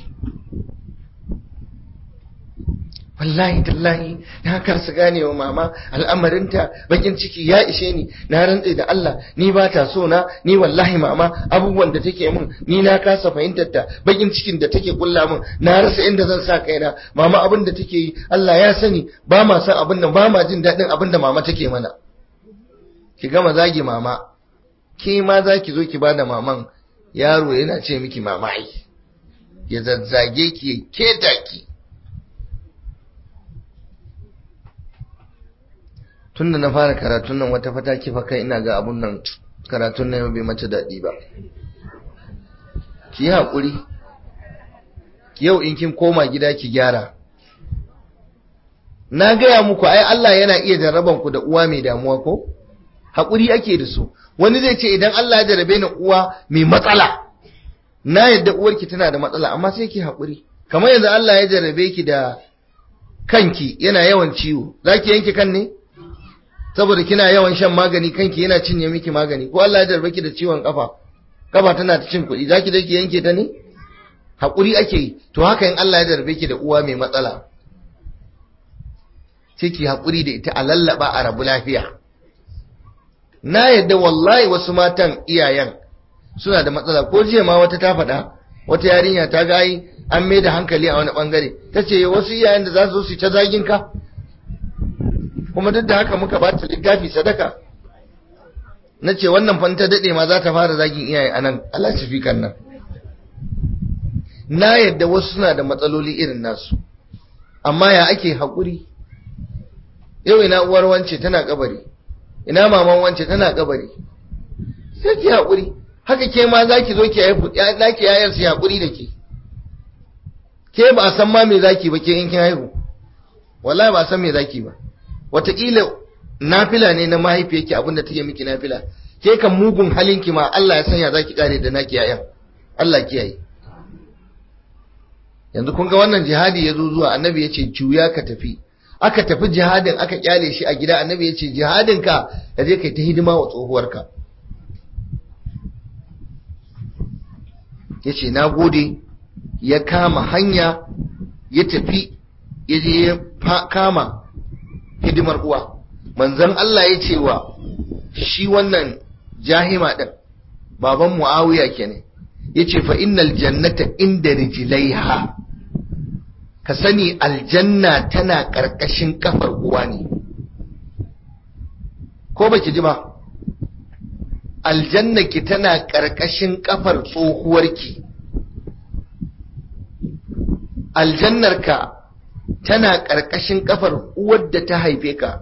Wallahi tallahi na kasa ganewa mama al'amarinta, bakin ciki ya ishe ni, na rantse da Allah ni ba ta so na, ni wallahi mama abubuwan da take min ni na kasa fahimtar ta, bakin cikin da take kulla min na rasa inda zan sa kaina, mama abin da take yi Allah ya sani, ba ma san abin nan, ba ma jin daɗin abin da mama take mana. Ki gama zagi mama, ke ma za ki zo ki bada maman, yaro yana ce miki mama ai, ya zazzage ki ya keta ki. Tun da na fara karatun nan wata fata kifa kai ina ga abun nan karatun nan bai mata daɗi ba. Ki yi haƙuri, yau in kin koma gida ki gyara. Na gaya muku ai Allah yana iya jarraban ku da uwa mai damuwa ko? Haƙuri ake da su. Wani zai ce idan Allah ya jarrabe ni uwa mai matsala, na yadda uwarki tana da matsala amma sai ki haƙuri. Kamar yanzu Allah ya jarrabe ki da kanki yana yawan ciwo, za ki yanke kan ne? Saboda kina yawan shan magani kanki yana cinye miki magani, ko Allah ya jarbe ki da ciwon kafa, kafa tana ta cin kuɗi, zaki da ki yanke ta ne? Hakuri ake yi. To haka in Allah ya jarbe ki da uwa mai matsala, sai ki hakuri da ita, a lallaba a rabu lafiya. Na yadda wallahi wasu matan iyayen suna da matsala, ko jiya ma wata ta faɗa, wata yarinya ta ga ai an mai da hankali a wani bangare, tace wasu iyayen da za su su ta zagin ka, kuma duk da haka muka ba ta littafi sadaka. Na ce wannan fa ta dade ma za ta fara zagin iyaye anan Allah shi fikan nan. Na yadda wasu suna da matsaloli irin nasu, amma ya ake haƙuri. Yau ina uwar wance tana kabari, ina maman wance tana kabari, sai ki haƙuri. Haka ke ma za ki zo ki haifu ɗaki yayar su haƙuri da ke. Ke ba a san ma me zaki ba ke in kin haihu, wallahi ba a san me zaki ba. Wataƙila nafila ne na mahaifiyarki abinda take miki nafila, ke kan mugun halinki ma Allah ya sanya zaki kare da naki yayan. Allah kiyaye. Yanzu kun ga wannan jihadi ya zo zuwa, annabi ya ce juya ka tafi. Aka tafi jihadin aka kyale shi a gida, annabi ya ce jihadin ka ka je kai ta hidima wa tsohuwarka. Ya ce na gode, ya kama hanya ya tafi, ya je ya kama hidimar uwa. Manzon Allah ya ce wa shi wannan Jahima din, baban Muawiya kenan, yace fa innal jannata inda rijlaiha, ka sani aljanna tana karkashin kafar uwa ne. Ko baki ji ba? Aljanna ki tana karkashin kafar tsohuwarki, aljannarka tana karkashin kafar uwar da ta haife ka.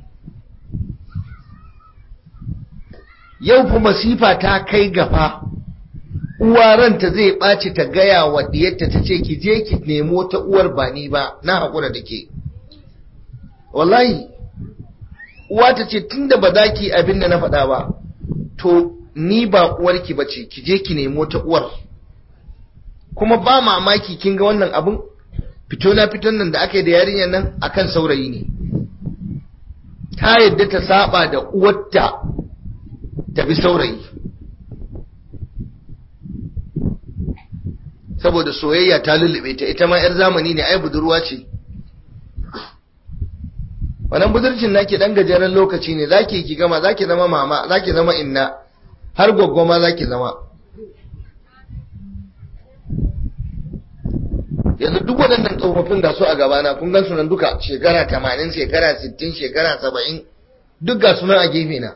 Yau fa masifa ta kai gafa, uwa ranta zai ɓaci ta gaya wa diyarta ta ce ki je ki nemo ta uwar ba ni ba, na haƙura da ke. Wallahi uwa ta ce tunda ba za ki abin da na faɗa ba, to ni ba uwarki ba ce, ki je ki nemo ta uwar. Kuma ba mamaki kin ga wannan abin fito na fiton nan da aka yi da yarinyar nan akan saurayi ne. Ta yadda ta saba da uwarta ta bi saurayi, saboda soyayya ta lullube ta, ita ma 'yar zamani ne, ai budurwa ce. Wannan budurcin nake dan gajeren lokaci ne, zaki ki gama, zaki zama mama, zaki zama inna, har gwaggwama za ki zama. Yanzu duk waɗannan tsofaffin ga su a gabana kun gan su nan duka shekara tamanin, shekara sittin, shekara saba'in, duk ga su nan a gefe na.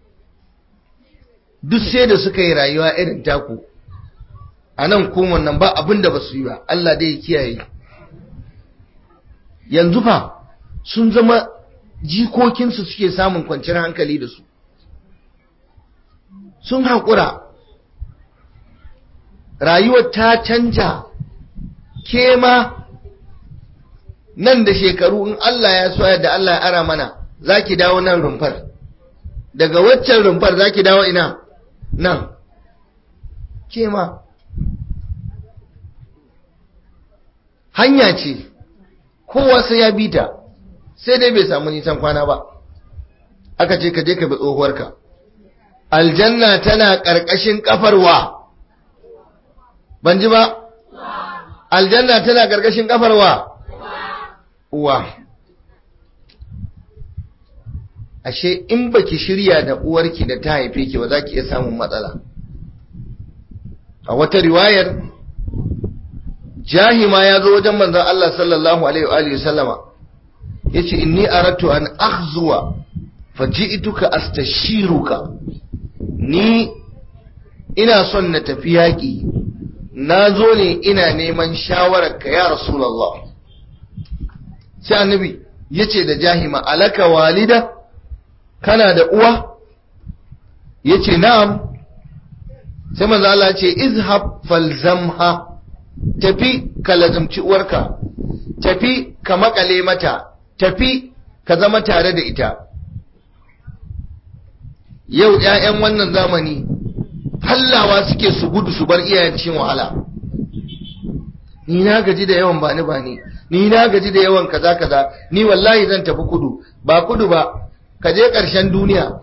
Duk sai da suka yi rayuwa irin taku a nan komon nan ba abin da ba su yi ba, Allah dai ya kiyaye. Yanzu fa sun zama jikokinsu suke samun kwanciyar hankali da su, sun haƙura, rayuwar ta canja. Ke ma nan da shekaru in Allah ya so yadda Allah ya ara mana za ki dawo nan rumfar, daga waccan rumfar za ki dawo ina nan. Ke ma hanya ce kowa sai ya bi ta, sai dai bai samu nisan kwana ba. Aka ce ka je ka bi tsohuwarka. Aljanna tana ƙarƙashin ƙafarwa, ban ji ba? Aljanna tana ƙarƙashin ƙafarwa uwa. Ashe in baki shirya da uwarki da ta haife ki ba za ki iya samun matsala. A wata riwayar Jahima ya zo wajen manzon Allah sallallahu alaihi wa alihi sallama yace inni aratu an akhzuwa faji'tuka astashiruka, ni ina son na tafi yaƙi, na zo ne ina neman shawararka ya Rasulallah. Sai annabi ya ce da Jahima, alaka walida, kana da uwa? Ya ce na'am. Sai manzo Allah ce izhab falzamha, tafi ka lazumci uwarka, tafi ka makale mata, tafi ka zama tare da ita. Yau ‘ya'yan wannan zamani hallawa suke su gudu su bar iyayen cikin wahala. Ni na gaji da yawan bani bani, ni na gaji da yawan kaza kaza, ni wallahi zan tafi kudu, ba kudu ba, ka je ƙarshen duniya.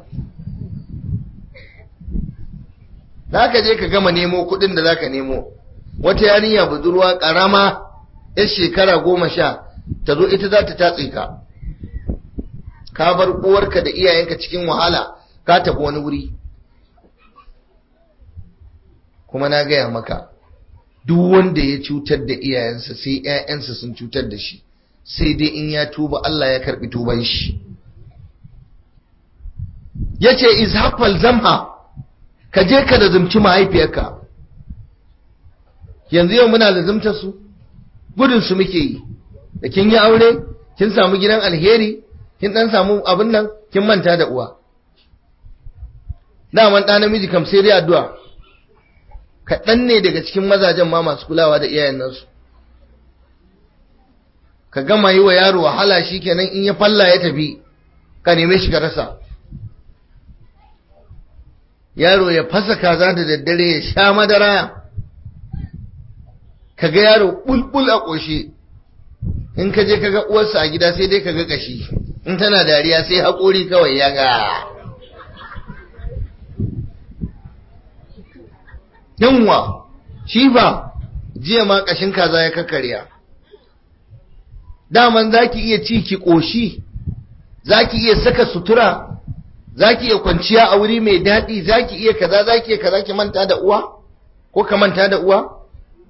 Za ka je ka gama nemo kudin da za ka nemo. Wata yarinya budurwa ƙarama ‘yar shekara goma sha ta zo ita za ta tatse ka. Ka bar uwarka da iyayenka cikin wahala, ka tafi wani wuri. Kuma na gaya maka, duk wanda ya cutar da iyayensa sai ‘ya'yansa sun cutar da shi, sai dai in ya tuba Allah ya karɓi tuban shi. Ya ce, izhafal zamha, ka je ka lazumci mahaifiyarka. Yanzu yau muna lazumta su, gudunsu muke yi, da kin yi aure, kin samu gidan alheri, kin ɗan samu abin nan, kin manta da uwa. Daman ɗa namiji kam sai dai addu'a. Kaɗan ne daga cikin mazajen ma masu kulawa da iyayen nasu. Ka gama yi wa yaro wahala shi kenan in ya falla ya tafi, ka neme shi ka rasa. Yaro ya fasa kaza da daddare ya sha madara, ka ga yaro bulbul a ƙoshe. In ka je ka ga uwarsa a gida sai dai ka ga ƙashi, in tana dariya sai haƙori kawai ya ga. Yanwa, shi ba, jiya ma ƙashin kaza ya kakkarya. Daman za ki iya ci ki ƙoshi, za ki iya saka sutura, za ki iya kwanciya a wuri mai daɗi, za ki iya kaza, za ki iya kaza ki manta da uwa? Ko ka manta da uwa?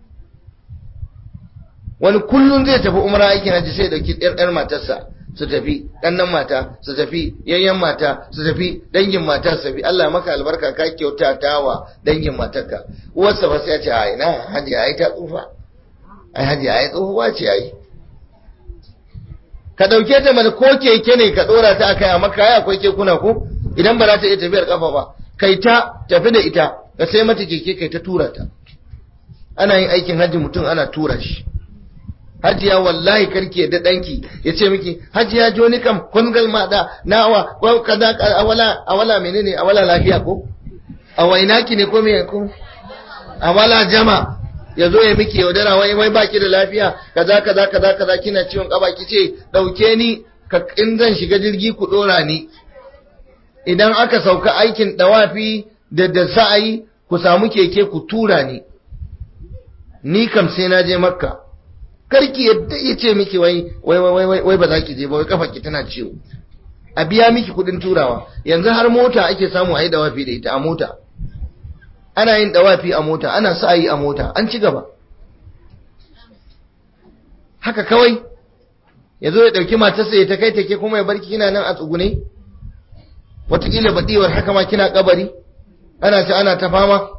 Wani kullum zai tafi umara aikin hajji sai dauki ɗan matarsa su tafi, ɗannan mata su tafi, yayyan mata su tafi, dangin mata su tafi. Allah maka albarka, ka kyauta wa dangin matarka. Uwarsa ba sai ya ce ai na haji ai ta tsufa, ai haji ai tsohuwa ce ai. Ka dauke ta mana ko keke ne ka dora ta akai, amma kai akwai kekuna ko idan ba za ta iya tafiyar kafa ba, kai ta tafi da ita, ka sai mata keke kai ta tura ta. Ana yin aikin haji mutum ana tura shi. Hajiya wallahi karki yadda danki ya ce miki hajiya joni kam kun galma da nawa ko kaza awala awala menene awala lafiya ko awainaki ne ko me ko awala jama yazo ya miki yaudara wai wai baki da lafiya kaza kaza kaza kaza kina ciwon kaba kice dauke ni ka in zan shiga jirgi ku dora ni, idan aka sauka aikin dawafi da da sa'ayi ku samu keke ku tura ni, ni kam sai na je Makka. Karki yadda ya ce miki wai wai wai wai wai ba za ki je ba, wai kafarki tana ciwo, a biya miki kudin turawa. Yanzu har mota ake samu a yi dawafi da ita, a mota ana yin dawafi a mota, ana sa'ayi a mota, an ci gaba. Haka kawai ya zo ya ɗauki matarsa ya ta kai take kuma ya barki kina nan a tsugune, wataƙila baɗiwar haka ma kina kabari, ana ci ana ta fama.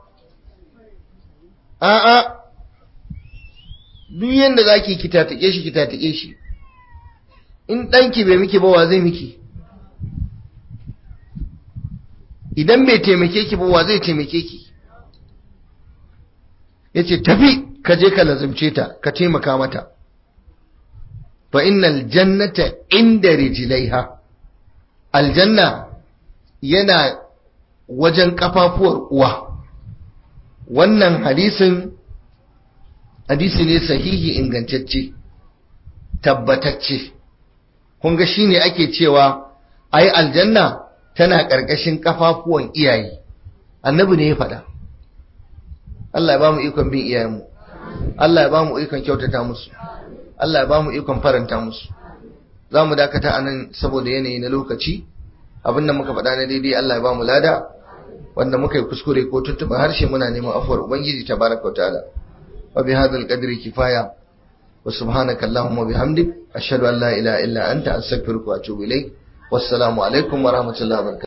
A'a, duk yadda za ki kitatake shi kitatake shi, in ɗanki bai miki ba wa zai miki? Idan bai taimake ki ba wa zai taimake ki? Ya ce tafi ka je ka lazimce ta, ka taimaka mata. Fa innal jannata inda rijlaiha, aljanna yana wajen kafafuwar uwa. Wannan hadisin hadisi ne sahihi ingantacce tabbatacce. Kun ga shine ake cewa ai aljanna tana ƙarƙashin kafafuwan iyaye. Annabi ne ya faɗa. Allah ya ba mu ikon bin iyayenmu, Allah ya ba mu ikon kyautata musu, Allah ya ba mu ikon faranta musu. Za mu dakata a nan saboda yanayi na lokaci. Abin da muka faɗa na daidai Allah ya ba mu lada, wanda muka yi kuskure ko tuntuɓa harshe muna neman afuwar Ubangiji tabaraka wa ta'ala. Wa bi hadzal qadri kifaya wa subhanaka allahumma bihamdik ashhadu an la ilaha illa anta astaghfiruka wa atubu ilayk. Wassalamu alaikum wa rahmatullahi wa barakatuh.